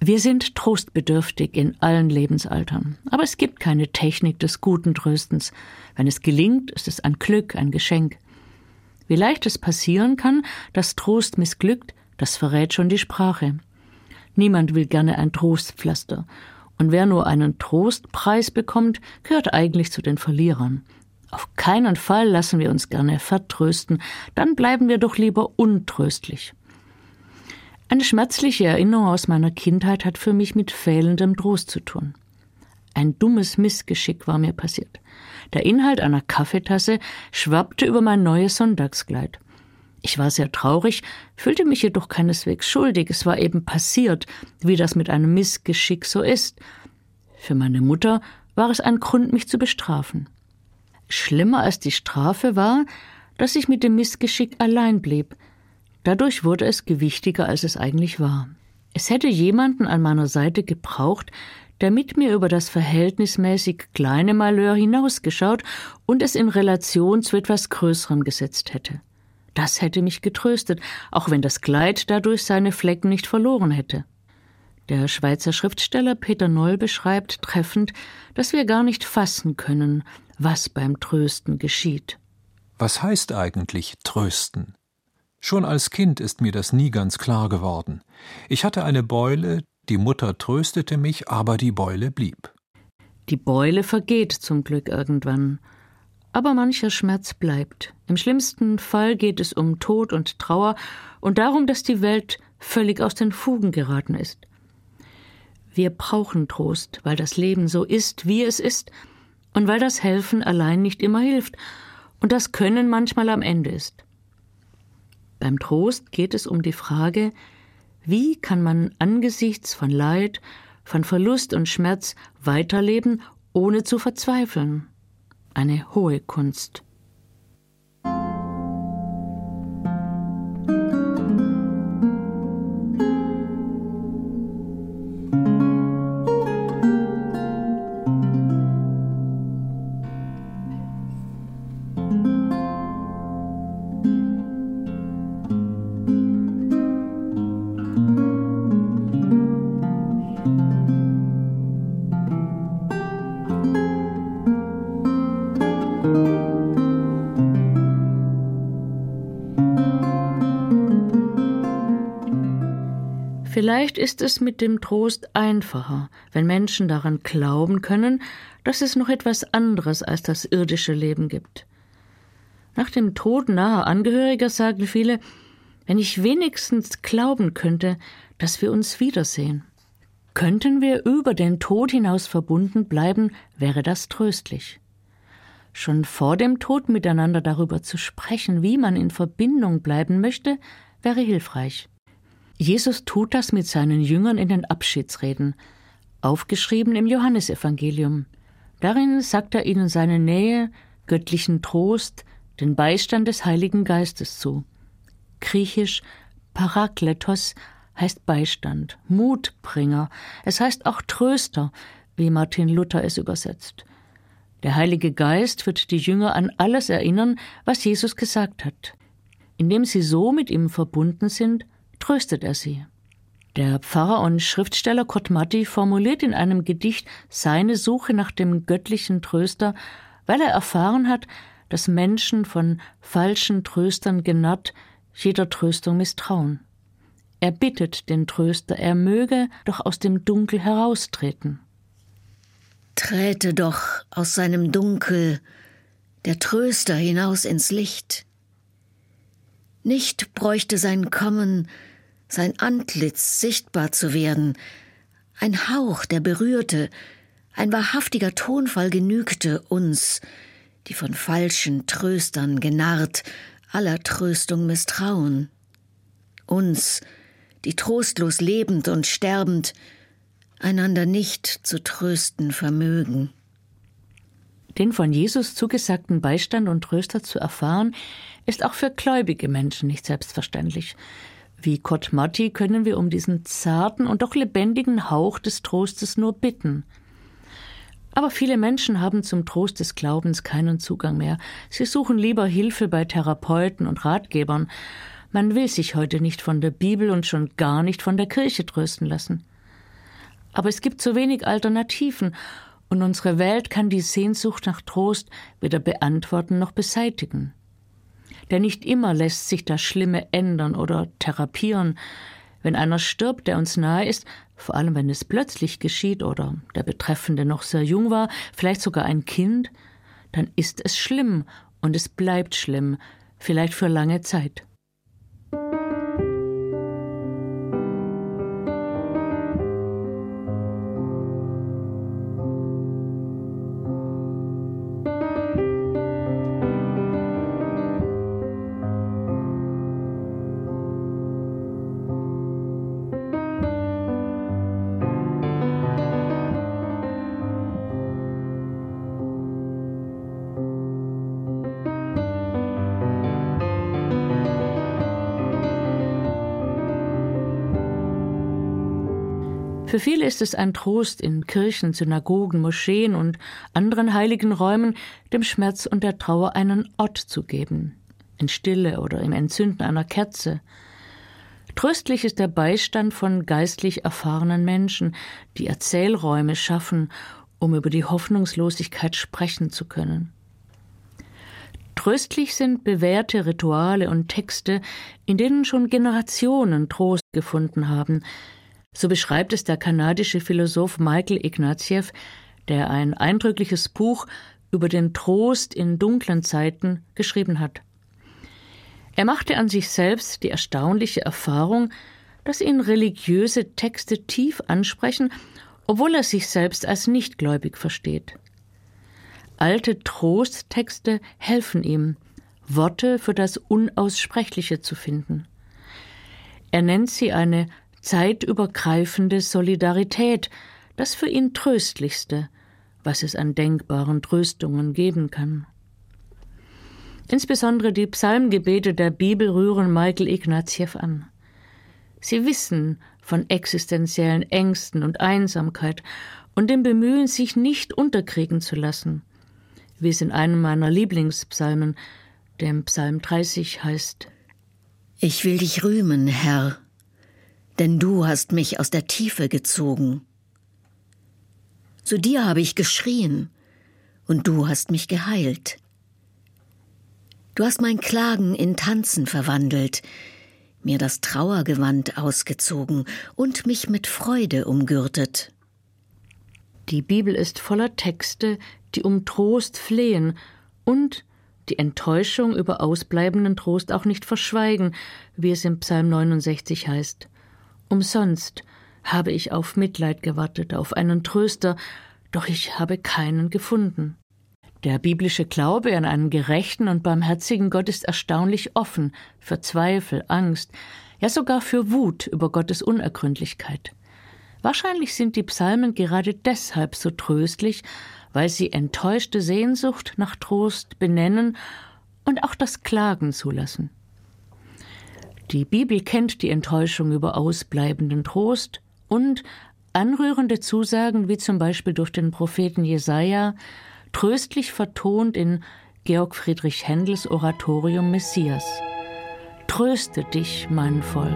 Wir sind trostbedürftig in allen Lebensaltern, aber es gibt keine Technik des guten Tröstens. Wenn es gelingt, ist es ein Glück, ein Geschenk. Wie leicht es passieren kann, dass Trost missglückt, das verrät schon die Sprache. Niemand will gerne ein Trostpflaster. Und wer nur einen Trostpreis bekommt, gehört eigentlich zu den Verlierern. Auf keinen Fall lassen wir uns gerne vertrösten, dann bleiben wir doch lieber untröstlich. Eine schmerzliche Erinnerung aus meiner Kindheit hat für mich mit fehlendem Trost zu tun. Ein dummes Missgeschick war mir passiert. Der Inhalt einer Kaffeetasse schwappte über mein neues Sonntagskleid. Ich war sehr traurig, fühlte mich jedoch keineswegs schuldig. Es war eben passiert, wie das mit einem Missgeschick so ist. Für meine Mutter war es ein Grund, mich zu bestrafen. Schlimmer als die Strafe war, dass ich mit dem Missgeschick allein blieb. Dadurch wurde es gewichtiger, als es eigentlich war. Es hätte jemanden an meiner Seite gebraucht, der mit mir über das verhältnismäßig kleine Malheur hinausgeschaut und es in Relation zu etwas Größerem gesetzt hätte. Das hätte mich getröstet, auch wenn das Kleid dadurch seine Flecken nicht verloren hätte. Der Schweizer Schriftsteller Peter Noll beschreibt treffend, dass wir gar nicht fassen können, was beim Trösten geschieht. Was heißt eigentlich trösten? Schon als Kind ist mir das nie ganz klar geworden. Ich hatte eine Beule, die Mutter tröstete mich, aber die Beule blieb. Die Beule vergeht zum Glück irgendwann. Aber mancher Schmerz bleibt. Im schlimmsten Fall geht es um Tod und Trauer und darum, dass die Welt völlig aus den Fugen geraten ist. Wir brauchen Trost, weil das Leben so ist, wie es ist, und weil das Helfen allein nicht immer hilft und das Können manchmal am Ende ist. Beim Trost geht es um die Frage, wie kann man angesichts von Leid, von Verlust und Schmerz weiterleben, ohne zu verzweifeln? Eine hohe Kunst. Vielleicht ist es mit dem Trost einfacher, wenn Menschen daran glauben können, dass es noch etwas anderes als das irdische Leben gibt. Nach dem Tod naher Angehöriger sagen viele, wenn ich wenigstens glauben könnte, dass wir uns wiedersehen. Könnten wir über den Tod hinaus verbunden bleiben, wäre das tröstlich. Schon vor dem Tod miteinander darüber zu sprechen, wie man in Verbindung bleiben möchte, wäre hilfreich. Jesus tut das mit seinen Jüngern in den Abschiedsreden, aufgeschrieben im Johannesevangelium. Darin sagt er ihnen seine Nähe, göttlichen Trost, den Beistand des Heiligen Geistes zu. Griechisch Parakletos heißt Beistand, Mutbringer, es heißt auch Tröster, wie Martin Luther es übersetzt. Der Heilige Geist wird die Jünger an alles erinnern, was Jesus gesagt hat. Indem sie so mit ihm verbunden sind, tröstet er sie. Der Pfarrer und Schriftsteller Kurt Matti formuliert in einem Gedicht seine Suche nach dem göttlichen Tröster, weil er erfahren hat, dass Menschen von falschen Tröstern genarrt jeder Tröstung misstrauen. Er bittet den Tröster, er möge doch aus dem Dunkel heraustreten. Träte doch aus seinem Dunkel der Tröster hinaus ins Licht. Nicht bräuchte sein Kommen, sein Antlitz sichtbar zu werden, ein Hauch, der berührte, ein wahrhaftiger Tonfall genügte uns, die von falschen Tröstern genarrt, aller Tröstung misstrauen. Uns, die trostlos lebend und sterbend, einander nicht zu trösten vermögen. Den von Jesus zugesagten Beistand und Tröster zu erfahren, ist auch für gläubige Menschen nicht selbstverständlich. Wie Kurt Matti können wir um diesen zarten und doch lebendigen Hauch des Trostes nur bitten. Aber viele Menschen haben zum Trost des Glaubens keinen Zugang mehr. Sie suchen lieber Hilfe bei Therapeuten und Ratgebern. Man will sich heute nicht von der Bibel und schon gar nicht von der Kirche trösten lassen. Aber es gibt so wenig Alternativen und unsere Welt kann die Sehnsucht nach Trost weder beantworten noch beseitigen. Denn nicht immer lässt sich das Schlimme ändern oder therapieren. Wenn einer stirbt, der uns nahe ist, vor allem wenn es plötzlich geschieht oder der Betreffende noch sehr jung war, vielleicht sogar ein Kind, dann ist es schlimm und es bleibt schlimm, vielleicht für lange Zeit. Für viele ist es ein Trost, in Kirchen, Synagogen, Moscheen und anderen heiligen Räumen dem Schmerz und der Trauer einen Ort zu geben, in Stille oder im Entzünden einer Kerze. Tröstlich ist der Beistand von geistlich erfahrenen Menschen, die Erzählräume schaffen, um über die Hoffnungslosigkeit sprechen zu können. Tröstlich sind bewährte Rituale und Texte, in denen schon Generationen Trost gefunden haben. So beschreibt es der kanadische Philosoph Michael Ignatieff, der ein eindrückliches Buch über den Trost in dunklen Zeiten geschrieben hat. Er machte an sich selbst die erstaunliche Erfahrung, dass ihn religiöse Texte tief ansprechen, obwohl er sich selbst als nichtgläubig versteht. Alte Trosttexte helfen ihm, Worte für das Unaussprechliche zu finden. Er nennt sie eine zeitübergreifende Solidarität, das für ihn Tröstlichste, was es an denkbaren Tröstungen geben kann. Insbesondere die Psalmgebete der Bibel rühren Michael Ignatieff an. Sie wissen von existenziellen Ängsten und Einsamkeit und dem Bemühen, sich nicht unterkriegen zu lassen, wie es in einem meiner Lieblingspsalmen, dem Psalm 30, heißt: Ich will dich rühmen, Herr, denn du hast mich aus der Tiefe gezogen. Zu dir habe ich geschrien, und du hast mich geheilt. Du hast mein Klagen in Tanzen verwandelt, mir das Trauergewand ausgezogen und mich mit Freude umgürtet. Die Bibel ist voller Texte, die um Trost flehen und die Enttäuschung über ausbleibenden Trost auch nicht verschweigen, wie es im Psalm 69 heißt. Umsonst habe ich auf Mitleid gewartet, auf einen Tröster, doch ich habe keinen gefunden. Der biblische Glaube an einen gerechten und barmherzigen Gott ist erstaunlich offen für Zweifel, Angst, ja sogar für Wut über Gottes Unergründlichkeit. Wahrscheinlich sind die Psalmen gerade deshalb so tröstlich, weil sie enttäuschte Sehnsucht nach Trost benennen und auch das Klagen zulassen. Die Bibel kennt die Enttäuschung über ausbleibenden Trost und anrührende Zusagen, wie zum Beispiel durch den Propheten Jesaja, tröstlich vertont in Georg Friedrich Händels Oratorium Messias. Tröste dich, mein Volk.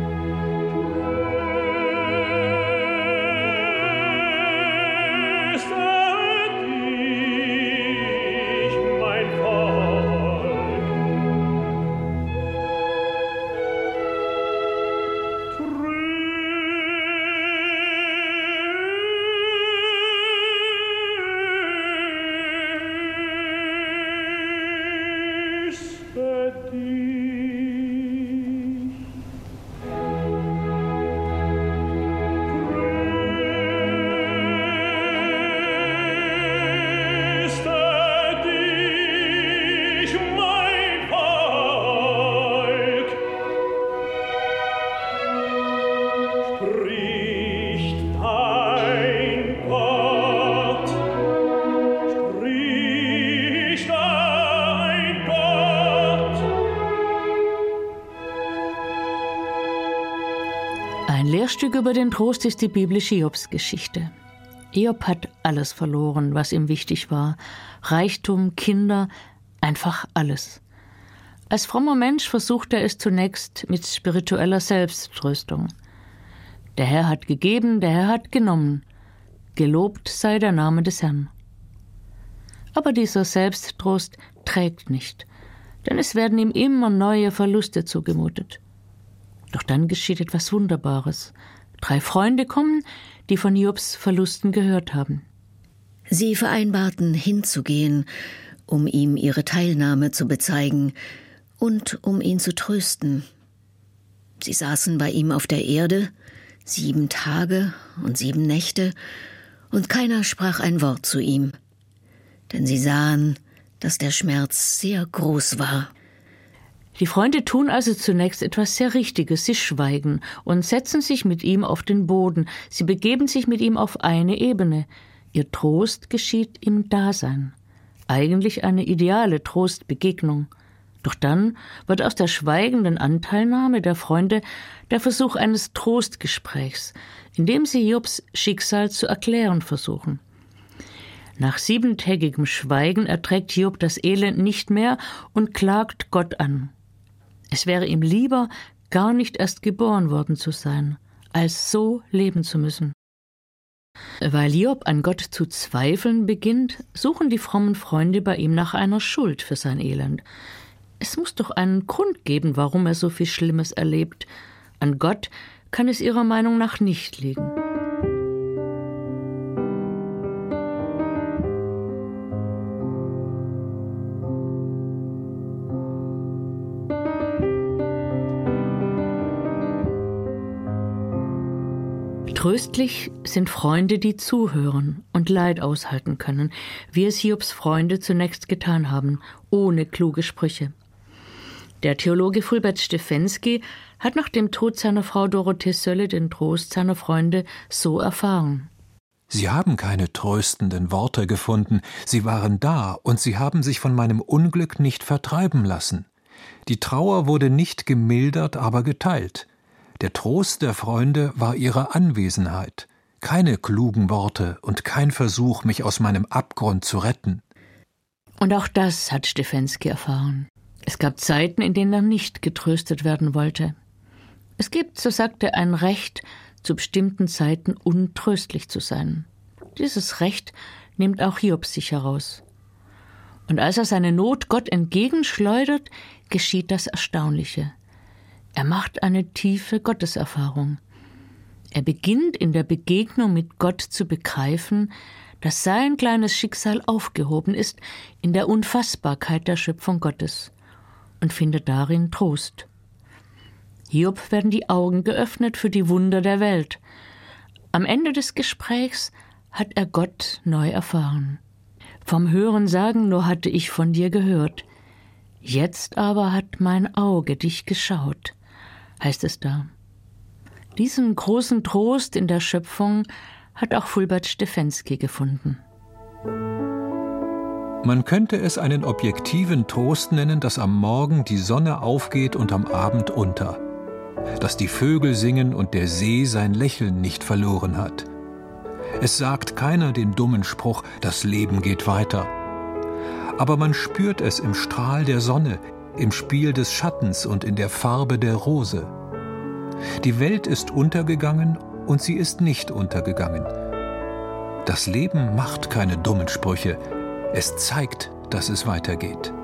Ein Lehrstück über den Trost ist die biblische Hiobs-Geschichte. Hiob hat alles verloren, was ihm wichtig war. Reichtum, Kinder, einfach alles. Als frommer Mensch versucht er es zunächst mit spiritueller Selbsttröstung. Der Herr hat gegeben, der Herr hat genommen. Gelobt sei der Name des Herrn. Aber dieser Selbsttrost trägt nicht, denn es werden ihm immer neue Verluste zugemutet. Doch dann geschieht etwas Wunderbares. 3 Freunde kommen, die von Hiobs Verlusten gehört haben. Sie vereinbarten, hinzugehen, um ihm ihre Teilnahme zu bezeigen und um ihn zu trösten. Sie saßen bei ihm auf der Erde 7 Tage und 7 Nächte, und keiner sprach ein Wort zu ihm, denn sie sahen, dass der Schmerz sehr groß war. Die Freunde tun also zunächst etwas sehr Richtiges. Sie schweigen und setzen sich mit ihm auf den Boden. Sie begeben sich mit ihm auf eine Ebene. Ihr Trost geschieht im Dasein. Eigentlich eine ideale Trostbegegnung. Doch dann wird aus der schweigenden Anteilnahme der Freunde der Versuch eines Trostgesprächs, in dem sie Hiobs Schicksal zu erklären versuchen. Nach 7-tägigem Schweigen erträgt Hiob das Elend nicht mehr und klagt Gott an. Es wäre ihm lieber, gar nicht erst geboren worden zu sein, als so leben zu müssen. Weil Hiob an Gott zu zweifeln beginnt, suchen die frommen Freunde bei ihm nach einer Schuld für sein Elend. Es muss doch einen Grund geben, warum er so viel Schlimmes erlebt. An Gott kann es ihrer Meinung nach nicht liegen. Tröstlich sind Freunde, die zuhören und Leid aushalten können, wie es Hiobs Freunde zunächst getan haben, ohne kluge Sprüche. Der Theologe Fulbert Stefensky hat nach dem Tod seiner Frau Dorothee Sölle den Trost seiner Freunde so erfahren. Sie haben keine tröstenden Worte gefunden, sie waren da und sie haben sich von meinem Unglück nicht vertreiben lassen. Die Trauer wurde nicht gemildert, aber geteilt. Der Trost der Freunde war ihre Anwesenheit, keine klugen Worte und kein Versuch, mich aus meinem Abgrund zu retten. Und auch das hat Stefensky erfahren. Es gab Zeiten, in denen er nicht getröstet werden wollte. Es gibt, so sagt er, ein Recht, zu bestimmten Zeiten untröstlich zu sein. Dieses Recht nimmt auch Hiob sich heraus. Und als er seine Not Gott entgegenschleudert, geschieht das Erstaunliche. Er macht eine tiefe Gotteserfahrung. Er beginnt in der Begegnung mit Gott zu begreifen, dass sein kleines Schicksal aufgehoben ist in der Unfassbarkeit der Schöpfung Gottes und findet darin Trost. Hiob werden die Augen geöffnet für die Wunder der Welt. Am Ende des Gesprächs hat er Gott neu erfahren. Vom Hörensagen nur hatte ich von dir gehört. Jetzt aber hat mein Auge dich geschaut, heißt es da. Diesen großen Trost in der Schöpfung hat auch Fulbert Stefensky gefunden. Man könnte es einen objektiven Trost nennen, dass am Morgen die Sonne aufgeht und am Abend unter, dass die Vögel singen und der See sein Lächeln nicht verloren hat. Es sagt keiner den dummen Spruch, das Leben geht weiter. Aber man spürt es im Strahl der Sonne, im Spiel des Schattens und in der Farbe der Rose. Die Welt ist untergegangen und sie ist nicht untergegangen. Das Leben macht keine dummen Sprüche, es zeigt, dass es weitergeht.